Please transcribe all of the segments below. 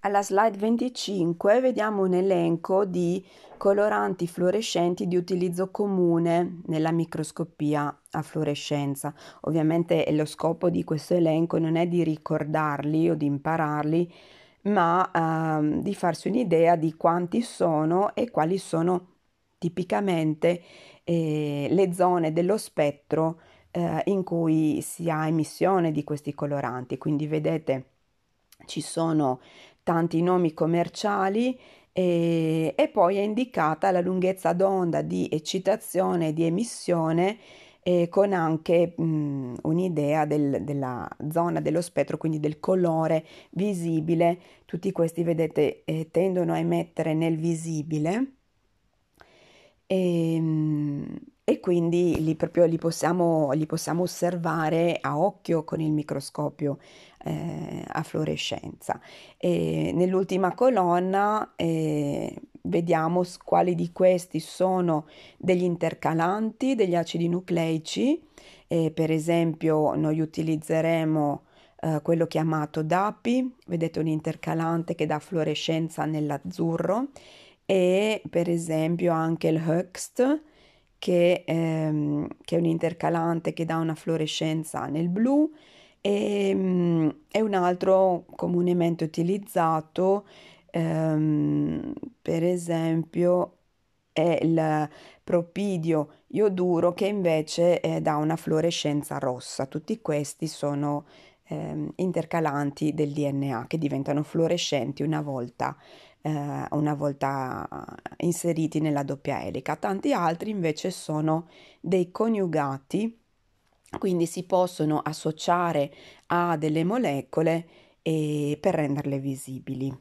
Alla slide 25 vediamo un elenco di coloranti fluorescenti di utilizzo comune nella microscopia a fluorescenza. Ovviamente lo scopo di questo elenco non è di ricordarli o di impararli, ma di farsi un'idea di quanti sono e quali sono tipicamente le zone dello spettro in cui si ha emissione di questi coloranti. Quindi vedete ci sono tanti nomi commerciali e poi è indicata la lunghezza d'onda di eccitazione e di emissione con anche un'idea della zona dello spettro, quindi del colore visibile. Tutti questi, vedete, tendono a emettere nel visibile e quindi li possiamo osservare a occhio con il microscopio a fluorescenza. E nell'ultima colonna vediamo quali di questi sono degli intercalanti, degli acidi nucleici. Per esempio, noi utilizzeremo quello chiamato DAPI, vedete un intercalante che dà fluorescenza nell'azzurro, e per esempio anche il Höchst che è un intercalante che dà una fluorescenza nel blu e un altro comunemente utilizzato per esempio è il propidio ioduro che invece dà una fluorescenza rossa. Tutti questi sono intercalanti del DNA che diventano fluorescenti una volta inseriti nella doppia elica. Tanti altri invece sono dei coniugati, quindi si possono associare a delle molecole per renderle visibili.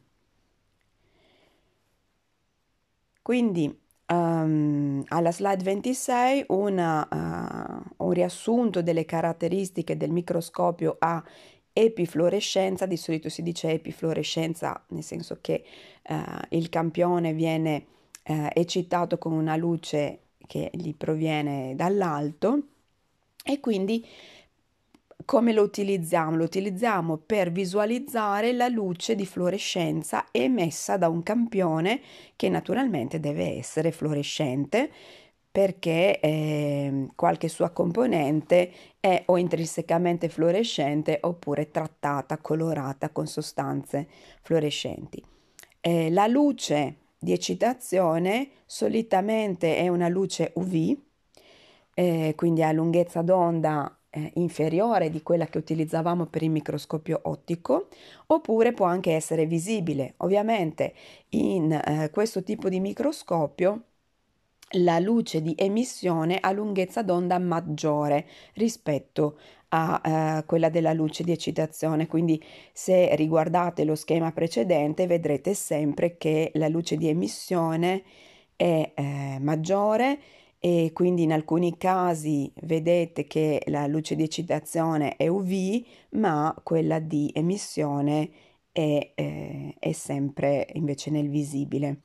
Quindi alla slide 26 un riassunto delle caratteristiche del microscopio a epifluorescenza. Di solito si dice epifluorescenza nel senso che il campione viene eccitato con una luce che gli proviene dall'alto e quindi come lo utilizziamo? Lo utilizziamo per visualizzare la luce di fluorescenza emessa da un campione che naturalmente deve essere fluorescente perché qualche sua componente è o intrinsecamente fluorescente oppure trattata, colorata con sostanze fluorescenti. La luce di eccitazione solitamente è una luce UV, quindi a lunghezza d'onda inferiore di quella che utilizzavamo per il microscopio ottico, oppure può anche essere visibile. Ovviamente in questo tipo di microscopio la luce di emissione ha lunghezza d'onda maggiore rispetto a quella della luce di eccitazione, quindi se riguardate lo schema precedente vedrete sempre che la luce di emissione è maggiore e quindi in alcuni casi vedete che la luce di eccitazione è UV, ma quella di emissione è sempre invece nel visibile.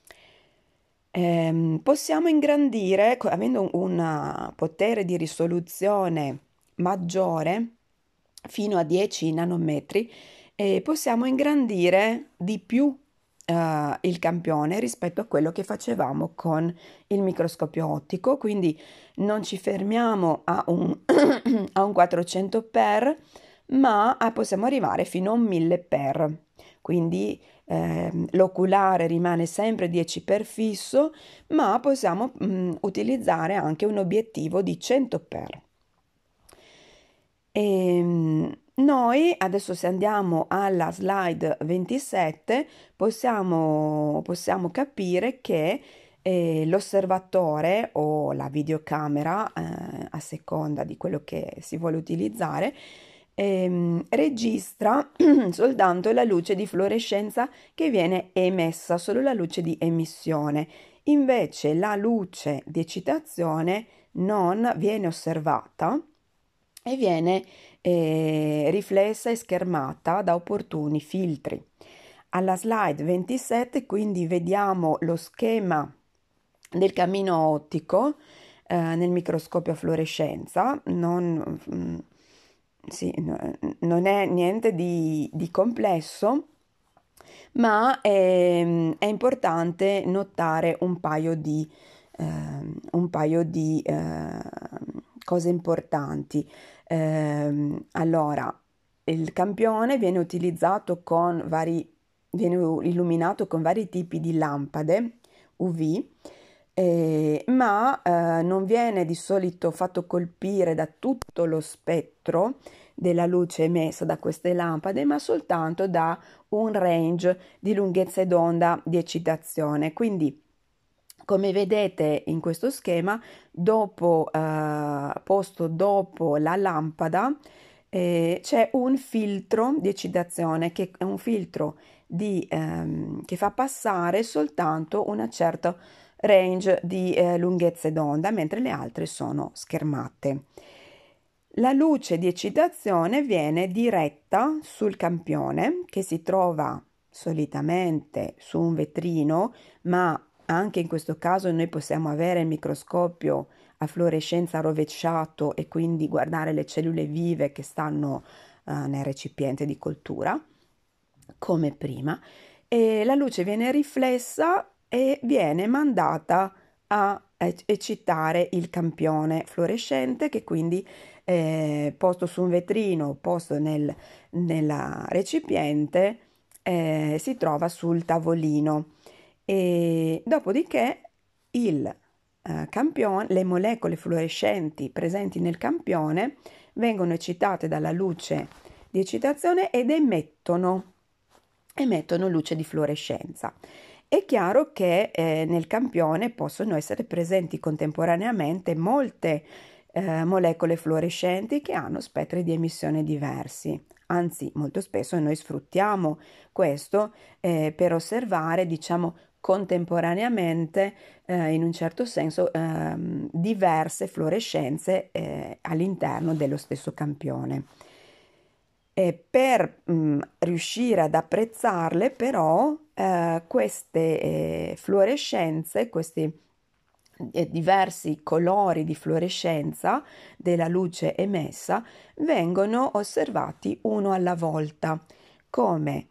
Possiamo ingrandire, avendo un potere di risoluzione maggiore, fino a 10 nanometri, possiamo ingrandire di più il campione rispetto a quello che facevamo con il microscopio ottico, quindi non ci fermiamo a un, a un 400 per, ma possiamo arrivare fino a un 1000 per. Quindi l'oculare rimane sempre 10 per fisso, ma possiamo utilizzare anche un obiettivo di 100 per. Noi adesso se andiamo alla slide 27 possiamo capire che l'osservatore o la videocamera, a seconda di quello che si vuole utilizzare, registra soltanto la luce di fluorescenza che viene emessa, solo la luce di emissione. Invece la luce di eccitazione non viene osservata e viene riflessa e schermata da opportuni filtri. Alla slide 27 quindi vediamo lo schema del cammino ottico nel microscopio a fluorescenza. Non è niente di complesso, ma è importante notare un paio di cose importanti. Allora, il campione viene utilizzato viene illuminato con vari tipi di lampade UV, ma non viene di solito fatto colpire da tutto lo spettro della luce emessa da queste lampade, ma soltanto da un range di lunghezze d'onda di eccitazione. Quindi, come vedete in questo schema, posto dopo la lampada, c'è un filtro di eccitazione che è un filtro che fa passare soltanto una certa range di lunghezze d'onda, mentre le altre sono schermate. La luce di eccitazione viene diretta sul campione, che si trova solitamente su un vetrino, ma anche in questo caso noi possiamo avere il microscopio a fluorescenza rovesciato e quindi guardare le cellule vive che stanno nel recipiente di coltura, come prima, e la luce viene riflessa e viene mandata a eccitare il campione fluorescente, che quindi posto su un vetrino, posto nel recipiente, si trova sul tavolino. E dopodiché le molecole fluorescenti presenti nel campione vengono eccitate dalla luce di eccitazione ed emettono luce di fluorescenza. È chiaro che nel campione possono essere presenti contemporaneamente molte molecole fluorescenti che hanno spettri di emissione diversi. Anzi, molto spesso noi sfruttiamo questo per osservare, diciamo, contemporaneamente, in un certo senso, diverse fluorescenze all'interno dello stesso campione. Per riuscire ad apprezzarle, però, queste fluorescenze, questi diversi colori di fluorescenza della luce emessa vengono osservati uno alla volta, come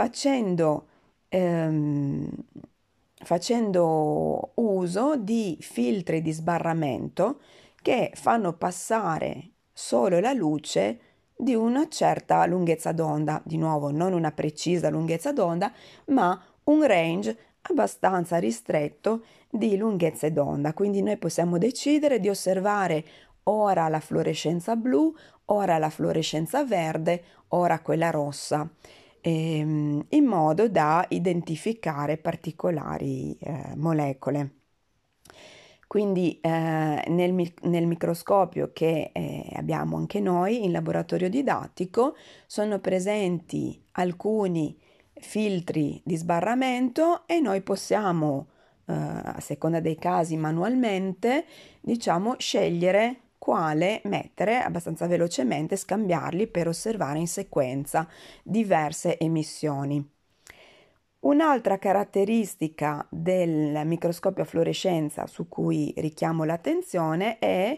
ehm, facendo uso di filtri di sbarramento che fanno passare solo la luce di una certa lunghezza d'onda, di nuovo non una precisa lunghezza d'onda, ma un range abbastanza ristretto di lunghezze d'onda. Quindi noi possiamo decidere di osservare ora la fluorescenza blu, ora la fluorescenza verde, ora quella rossa, in modo da identificare particolari molecole. Quindi nel microscopio che abbiamo anche noi in laboratorio didattico sono presenti alcuni filtri di sbarramento e noi possiamo, a seconda dei casi manualmente, diciamo, scegliere quale mettere abbastanza velocemente, scambiarli per osservare in sequenza diverse emissioni. Un'altra caratteristica del microscopio a fluorescenza su cui richiamo l'attenzione è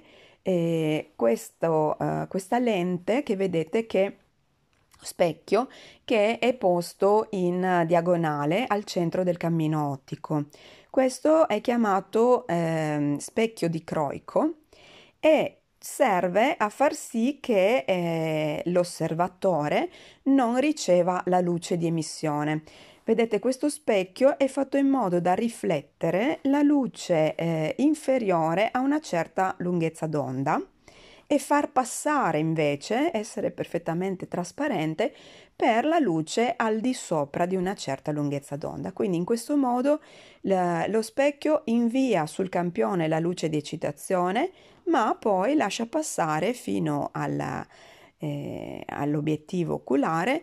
questa lente che vedete specchio che è posto in diagonale al centro del cammino ottico. Questo è chiamato specchio dicroico e serve a far sì che l'osservatore non riceva la luce di emissione. Vedete, questo specchio è fatto in modo da riflettere la luce inferiore a una certa lunghezza d'onda e far passare invece, essere perfettamente trasparente per la luce al di sopra di una certa lunghezza d'onda. Quindi in questo modo lo specchio invia sul campione la luce di eccitazione, ma poi lascia passare fino all'obiettivo oculare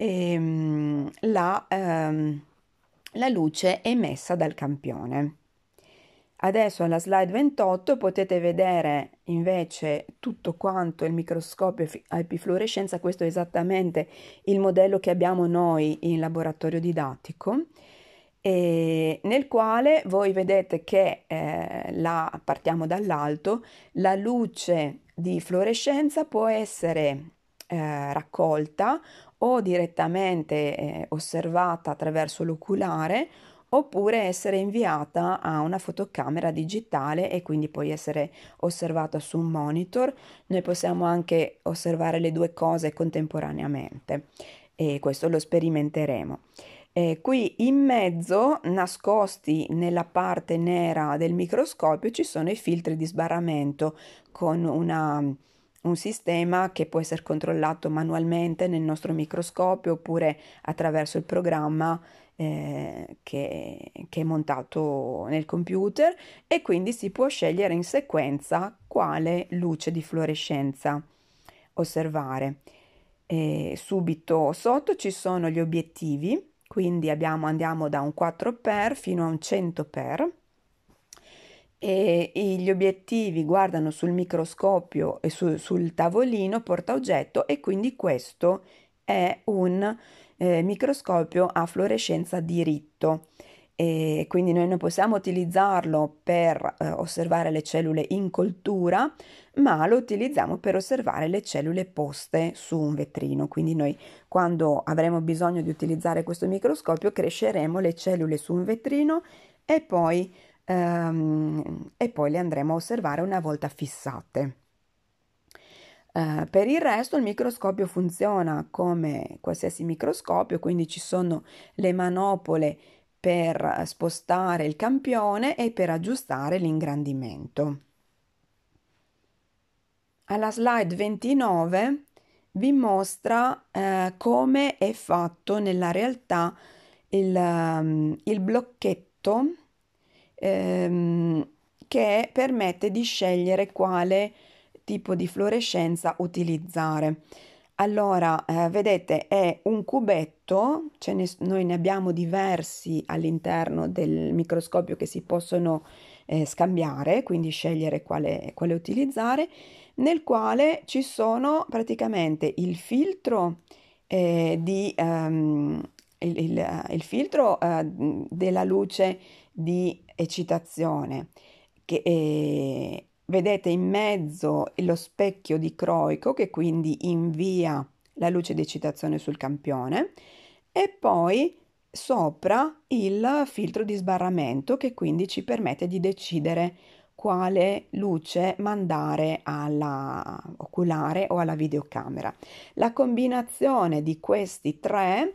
la luce emessa dal campione. Adesso alla slide 28 potete vedere invece tutto quanto il microscopio a epifluorescenza. Questo è esattamente il modello che abbiamo noi in laboratorio didattico, nel quale voi vedete che partiamo dall'alto, la luce di fluorescenza può essere raccolta o direttamente osservata attraverso l'oculare, oppure essere inviata a una fotocamera digitale e quindi poi essere osservata su un monitor. Noi possiamo anche osservare le due cose contemporaneamente e questo lo sperimenteremo. Qui in mezzo, nascosti nella parte nera del microscopio, ci sono i filtri di sbarramento con un sistema che può essere controllato manualmente nel nostro microscopio oppure attraverso il programma che è montato nel computer, e quindi si può scegliere in sequenza quale luce di fluorescenza osservare. Subito sotto ci sono gli obiettivi, quindi andiamo da un 4x fino a un 100x, e gli obiettivi guardano sul microscopio e sul tavolino portaoggetto, e quindi questo è un microscopio a fluorescenza diritto. E quindi noi non possiamo utilizzarlo per osservare le cellule in coltura, ma lo utilizziamo per osservare le cellule poste su un vetrino. Quindi noi, quando avremo bisogno di utilizzare questo microscopio, cresceremo le cellule su un vetrino e poi le andremo a osservare una volta fissate. Per il resto il microscopio funziona come qualsiasi microscopio, quindi ci sono le manopole per spostare il campione e per aggiustare l'ingrandimento. Alla slide 29 vi mostra come è fatto nella realtà il blocchetto che permette di scegliere quale tipo di fluorescenza utilizzare. Allora, vedete, è un cubetto, noi ne abbiamo diversi all'interno del microscopio che si possono scambiare, quindi scegliere quale utilizzare, nel quale ci sono praticamente il filtro il filtro della luce di eccitazione, che vedete in mezzo lo specchio dicroico che quindi invia la luce di eccitazione sul campione, e poi sopra il filtro di sbarramento che quindi ci permette di decidere quale luce mandare alla oculare o alla videocamera. La combinazione di questi tre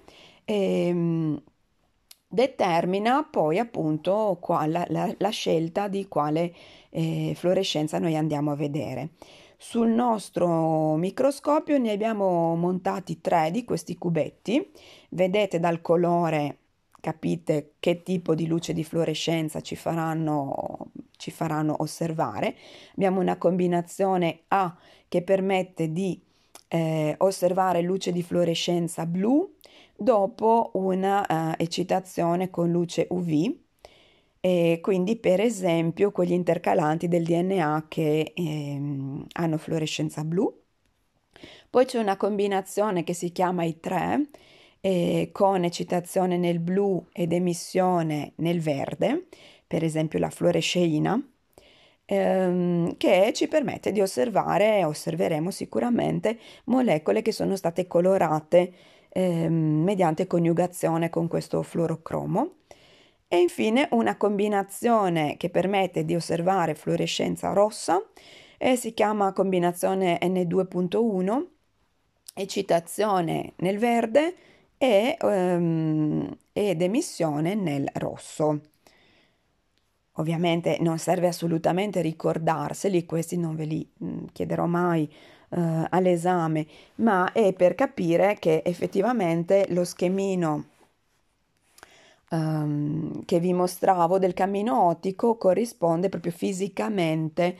determina poi appunto la scelta di quale fluorescenza noi andiamo a vedere. Sul nostro microscopio ne abbiamo montati tre di questi cubetti. Vedete dal colore, capite che tipo di luce di fluorescenza ci faranno osservare. Abbiamo una combinazione A che permette di osservare luce di fluorescenza blu dopo una eccitazione con luce UV, e quindi per esempio quegli intercalanti del DNA che hanno fluorescenza blu. Poi c'è una combinazione che si chiama I3 con eccitazione nel blu ed emissione nel verde, per esempio la fluoresceina, che ci permette di osserveremo sicuramente molecole che sono state colorate mediante coniugazione con questo fluorocromo. E infine una combinazione che permette di osservare fluorescenza rossa e si chiama combinazione N2.1, eccitazione nel verde ed emissione nel rosso. Ovviamente non serve assolutamente ricordarseli, questi non ve li chiederò mai all'esame, ma è per capire che effettivamente lo schemino che vi mostravo del cammino ottico corrisponde proprio fisicamente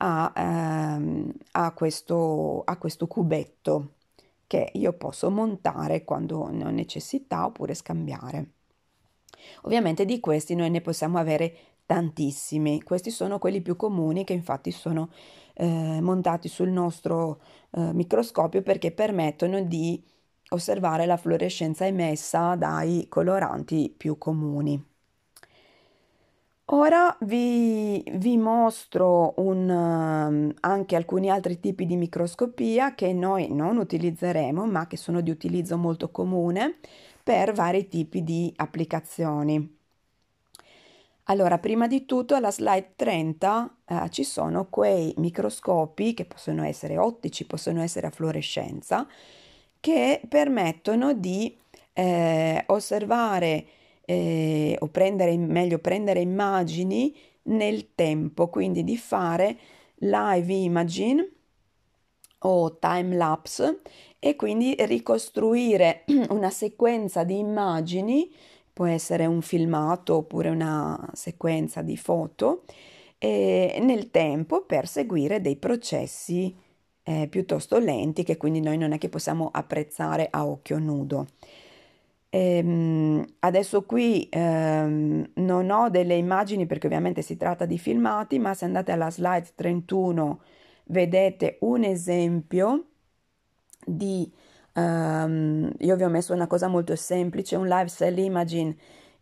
a questo cubetto che io posso montare quando ne ho necessità oppure scambiare. Ovviamente di questi noi ne possiamo avere tantissimi. Questi sono quelli più comuni che infatti sono montati sul nostro microscopio perché permettono di osservare la fluorescenza emessa dai coloranti più comuni. Ora vi mostro anche alcuni altri tipi di microscopia che noi non utilizzeremo, ma che sono di utilizzo molto comune per vari tipi di applicazioni. Allora, prima di tutto alla slide 30 ci sono quei microscopi che possono essere ottici, possono essere a fluorescenza, che permettono di osservare o meglio prendere immagini nel tempo, quindi di fare live imaging o time lapse e quindi ricostruire una sequenza di immagini, può essere un filmato oppure una sequenza di foto, nel tempo per seguire dei processi piuttosto lenti che quindi noi non è che possiamo apprezzare a occhio nudo. Adesso qui non ho delle immagini perché ovviamente si tratta di filmati, ma se andate alla slide 31 vedete un esempio io vi ho messo una cosa molto semplice, un live cell imaging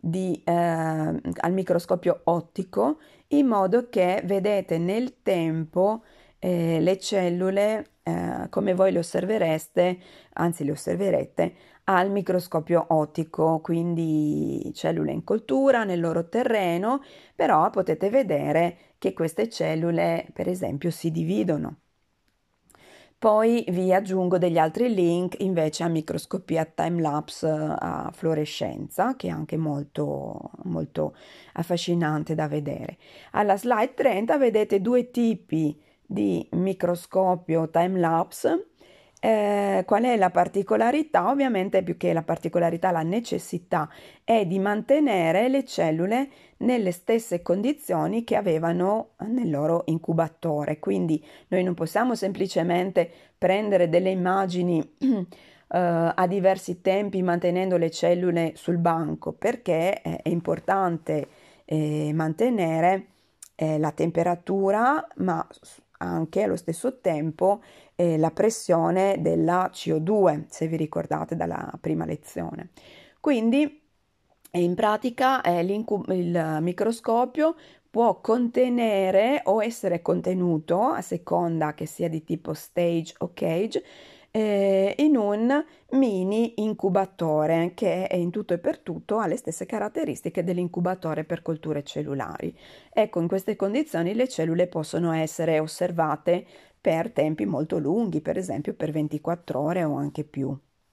al microscopio ottico, in modo che vedete nel tempo le cellule come voi le osservereste, anzi le osserverete al microscopio ottico, quindi cellule in coltura nel loro terreno, però potete vedere che queste cellule, per esempio, si dividono. Poi vi aggiungo degli altri link invece a microscopia time-lapse a fluorescenza, che è anche molto, molto affascinante da vedere. Alla slide 30 vedete due tipi di microscopio time-lapse. Qual è la particolarità? Ovviamente più che la particolarità, la necessità è di mantenere le cellule nelle stesse condizioni che avevano nel loro incubatore. Quindi noi non possiamo semplicemente prendere delle immagini a diversi tempi mantenendo le cellule sul banco, perché è importante mantenere la temperatura, ma anche allo stesso tempo la pressione della CO2, se vi ricordate dalla prima lezione. Quindi in pratica il microscopio può contenere o essere contenuto, a seconda che sia di tipo stage o cage, in un mini incubatore che è in tutto e per tutto ha le stesse caratteristiche dell'incubatore per colture cellulari. Ecco, in queste condizioni le cellule possono essere osservate per tempi molto lunghi, per esempio per 24 ore o anche più.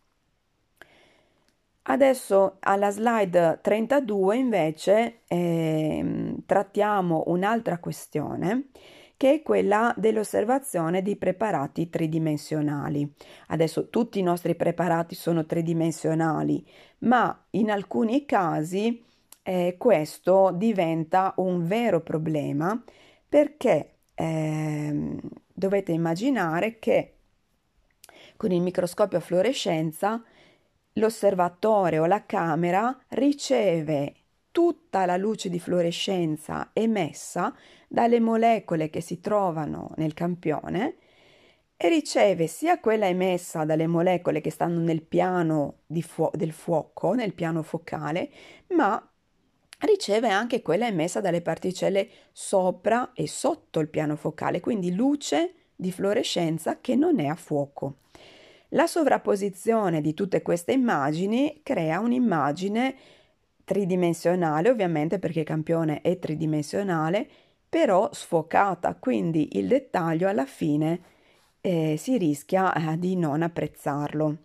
Adesso alla slide 32 invece trattiamo un'altra questione che è quella dell'osservazione di preparati tridimensionali. Adesso tutti i nostri preparati sono tridimensionali, ma in alcuni casi questo diventa un vero problema perché dovete immaginare che con il microscopio a fluorescenza l'osservatore o la camera riceve tutta la luce di fluorescenza emessa dalle molecole che si trovano nel campione e riceve sia quella emessa dalle molecole che stanno nel piano del fuoco, nel piano focale, ma riceve anche quella emessa dalle particelle sopra e sotto il piano focale, quindi luce di fluorescenza che non è a fuoco. La sovrapposizione di tutte queste immagini crea un'immagine tridimensionale, ovviamente perché il campione è tridimensionale, però sfocata, quindi il dettaglio alla fine si rischia di non apprezzarlo.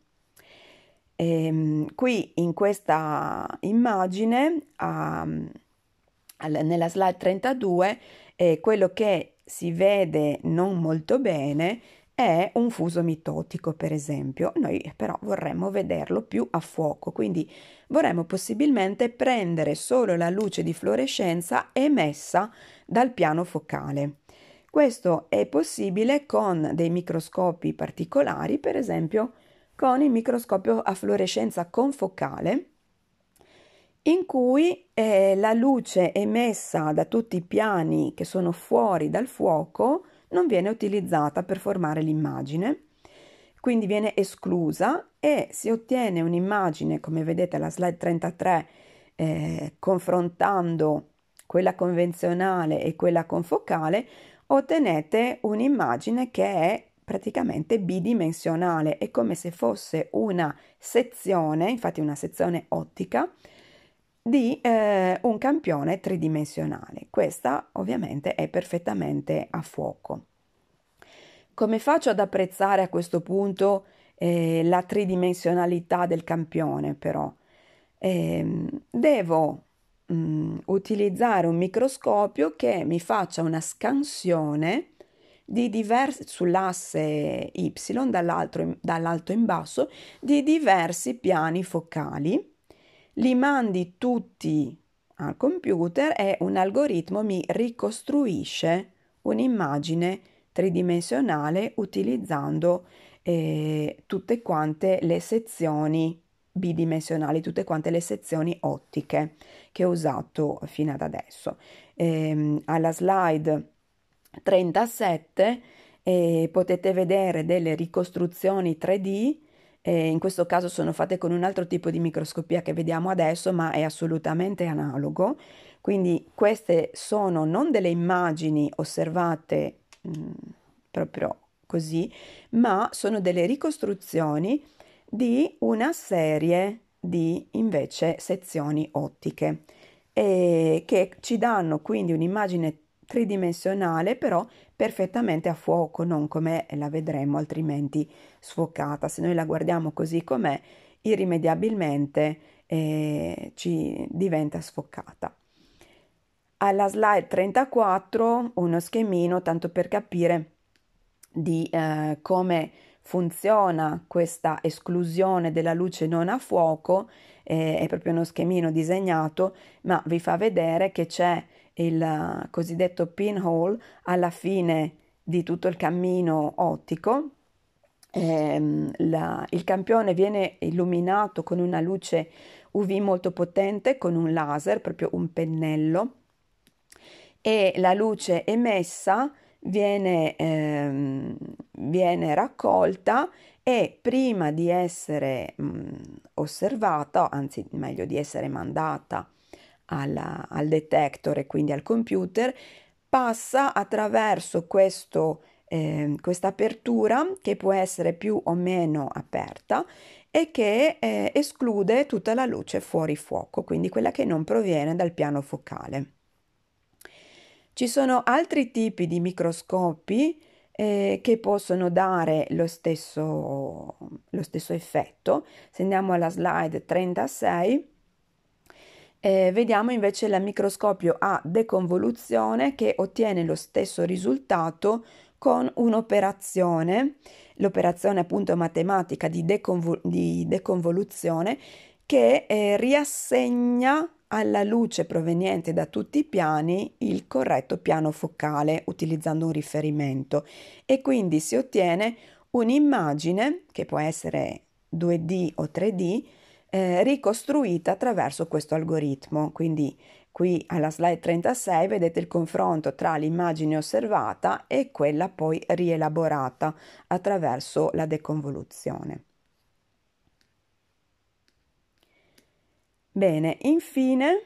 Qui in questa immagine, nella slide 32, quello che si vede non molto bene è un fuso mitotico, per esempio. Noi però vorremmo vederlo più a fuoco, quindi vorremmo possibilmente prendere solo la luce di fluorescenza emessa dal piano focale. Questo è possibile con dei microscopi particolari, per esempio con il microscopio a fluorescenza confocale, in cui la luce emessa da tutti i piani che sono fuori dal fuoco non viene utilizzata per formare l'immagine, quindi viene esclusa e si ottiene un'immagine, come vedete alla slide 33, confrontando quella convenzionale e quella confocale, ottenete un'immagine che è praticamente bidimensionale, è come se fosse una sezione, infatti una sezione ottica, di un campione tridimensionale. Questa ovviamente è perfettamente a fuoco. Come faccio ad apprezzare a questo punto la tridimensionalità del campione, però? Devo utilizzare un microscopio che mi faccia una scansione di diversi, sull'asse Y, dall'alto in basso, di diversi piani focali, li mandi tutti al computer e un algoritmo mi ricostruisce un'immagine tridimensionale utilizzando tutte quante le sezioni bidimensionali, tutte quante le sezioni ottiche che ho usato fino ad adesso. Alla slide 37 potete vedere delle ricostruzioni 3D, in questo caso sono fatte con un altro tipo di microscopia che vediamo adesso, ma è assolutamente analogo. Quindi queste sono non delle immagini osservate proprio così, ma sono delle ricostruzioni di una serie di invece sezioni ottiche che ci danno quindi un'immagine tridimensionale, però perfettamente a fuoco, non come la vedremo altrimenti sfocata. Se noi la guardiamo così com'è, irrimediabilmente ci diventa sfocata. Alla slide 34 uno schemino tanto per capire di come funziona questa esclusione della luce non a fuoco, è proprio uno schemino disegnato, ma vi fa vedere che c'è il cosiddetto pinhole alla fine di tutto il cammino ottico. Il campione viene illuminato con una luce UV molto potente, con un laser, proprio un pennello, e la luce emessa viene raccolta e prima di essere osservata, anzi meglio di essere mandata al detector e quindi al computer, passa attraverso questa apertura che può essere più o meno aperta e che esclude tutta la luce fuori fuoco, quindi quella che non proviene dal piano focale. Ci sono altri tipi di microscopi che possono dare lo stesso effetto. Se andiamo alla slide 36, vediamo invece il microscopio a deconvoluzione che ottiene lo stesso risultato con un'operazione, l'operazione appunto matematica di deconvoluzione che riassegna alla luce proveniente da tutti i piani il corretto piano focale utilizzando un riferimento e quindi si ottiene un'immagine che può essere 2D o 3D ricostruita attraverso questo algoritmo. Quindi qui alla slide 36 vedete il confronto tra l'immagine osservata e quella poi rielaborata attraverso la deconvoluzione. Bene, infine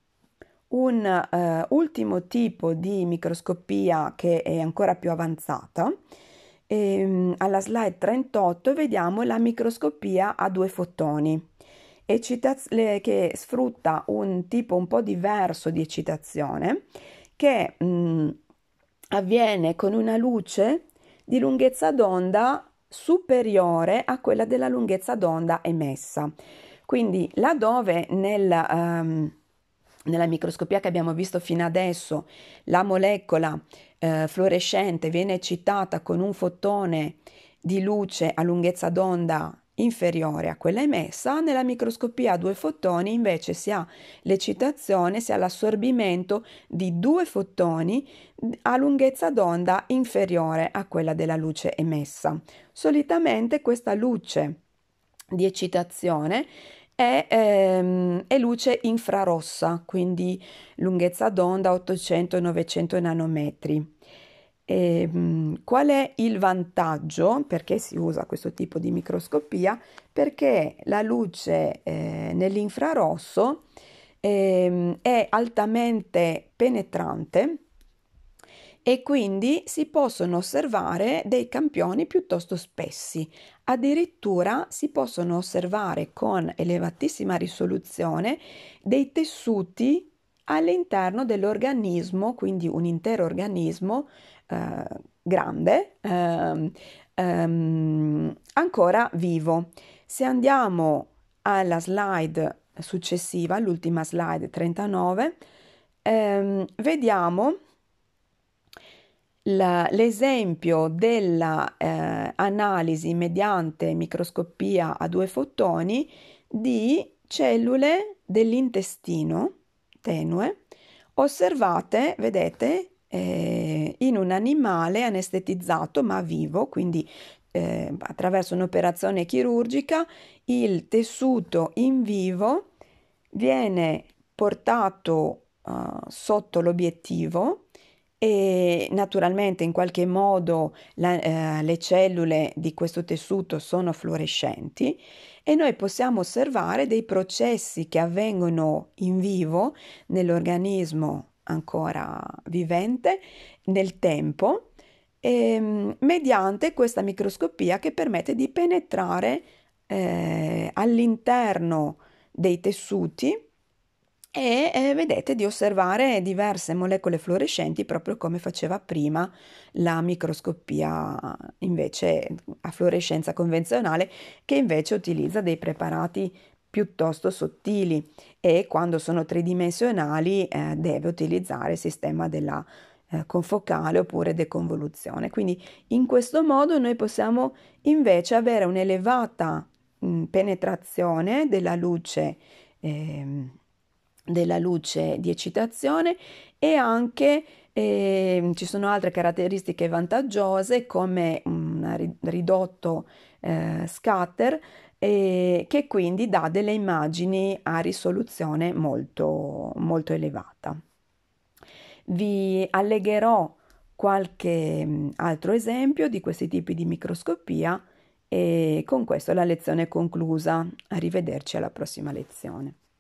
un ultimo tipo di microscopia che è ancora più avanzata. Alla slide 38 vediamo la microscopia a due fotoni che sfrutta un tipo un po' diverso di eccitazione che avviene con una luce di lunghezza d'onda superiore a quella della lunghezza d'onda emessa. Quindi laddove nella microscopia che abbiamo visto fino adesso la molecola fluorescente viene eccitata con un fotone di luce a lunghezza d'onda inferiore a quella emessa, nella microscopia a due fotoni invece si ha l'eccitazione, si ha l'assorbimento di due fotoni a lunghezza d'onda inferiore a quella della luce emessa. Solitamente questa luce di eccitazione è luce infrarossa, quindi lunghezza d'onda 800-900 nanometri. Qual è il vantaggio? Perché si usa questo tipo di microscopia? Perché la luce nell'infrarosso è altamente penetrante e quindi si possono osservare dei campioni piuttosto spessi. Addirittura si possono osservare con elevatissima risoluzione dei tessuti all'interno dell'organismo, quindi un intero organismo eh, grande, ancora vivo. Se andiamo alla slide successiva, l'ultima slide 39, vediamo l'esempio della analisi mediante microscopia a due fotoni di cellule dell'intestino tenue osservate, vedete, in un animale anestetizzato ma vivo, quindi attraverso un'operazione chirurgica il tessuto in vivo viene portato sotto l'obiettivo e naturalmente in qualche modo le cellule di questo tessuto sono fluorescenti e noi possiamo osservare dei processi che avvengono in vivo nell'organismo ancora vivente nel tempo mediante questa microscopia che permette di penetrare all'interno dei tessuti e vedete di osservare diverse molecole fluorescenti proprio come faceva prima la microscopia invece a fluorescenza convenzionale che invece utilizza dei preparati piuttosto sottili e quando sono tridimensionali deve utilizzare il sistema della confocale oppure deconvoluzione. Quindi in questo modo noi possiamo invece avere un'elevata penetrazione della luce di eccitazione e anche ci sono altre caratteristiche vantaggiose come un ridotto scatter che quindi dà delle immagini a risoluzione molto, molto elevata. Vi allegherò qualche altro esempio di questi tipi di microscopia e con questo la lezione è conclusa. Arrivederci alla prossima lezione.